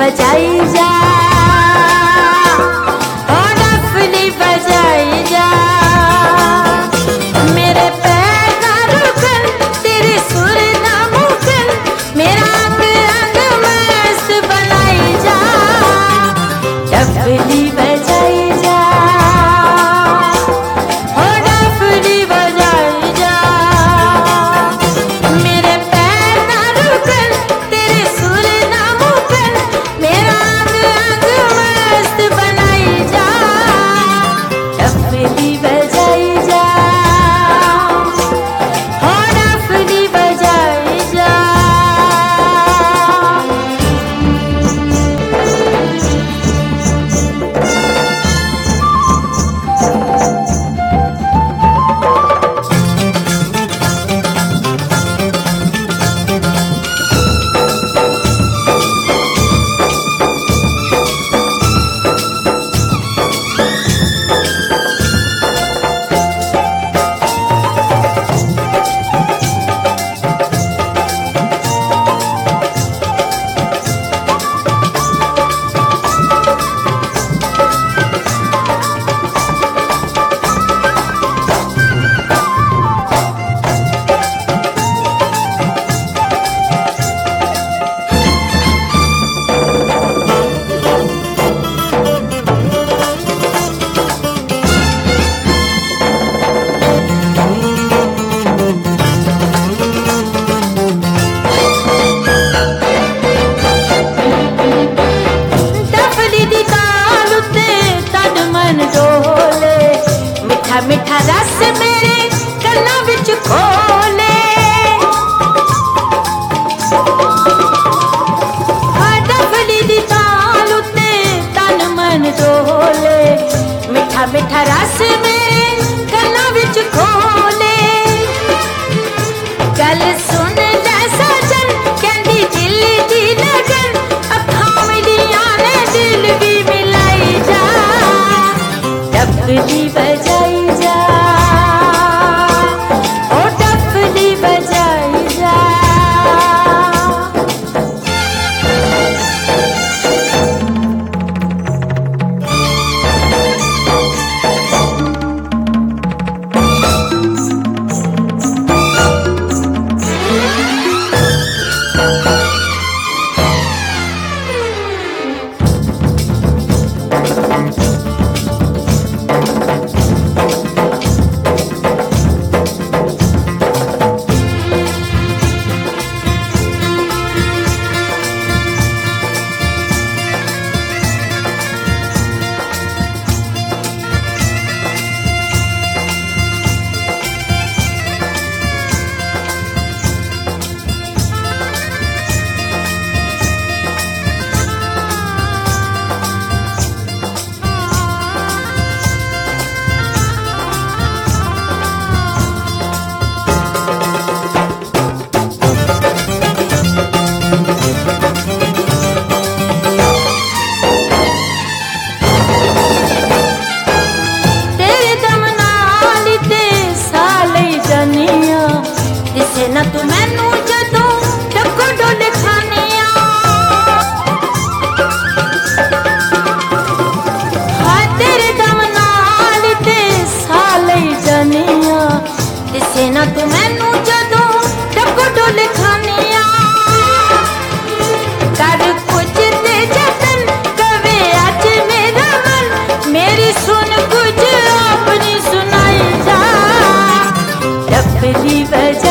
बजाई जा, ओ डफली बजाई जा। मेरे पैर ना रुकन, तेरे सुर ना मुकन, मेरा अंग अंग मस्त बनाई जा, डफली बजाई जा, ओ डफली बजाई जा। मेरे पैर ना रुकन, तेरे सुर ना मुकन, मेरा अंग अंग मस्त बनाई जा, डफली बजाई जा, ओ डफली बजाई जा। मिठा रस मेरे कन्नां विच खोले, डफली दी ताल उत्ते तन मन डोले, मिठा मिठा रस मेरे कन्नां विच खोले। गल सुन लै सजन, कहंदी दिल दी लगन, अखां मिलियां ने दिल भी मिलाई जा, डफली बजाई जा, ओ डफली बजाई जा। दिसे ना तू मैनू जदों डको डोले खानिया, हाय तेरे दम नाल ते साह लई जानिया। दिसे ना तू मैनू जदों डको डोले खानिया, कर कुछ ते जतन कवे अज मेरा मन, मेरी सुन कुछ अपनी सुनाई जा, डफली बजा।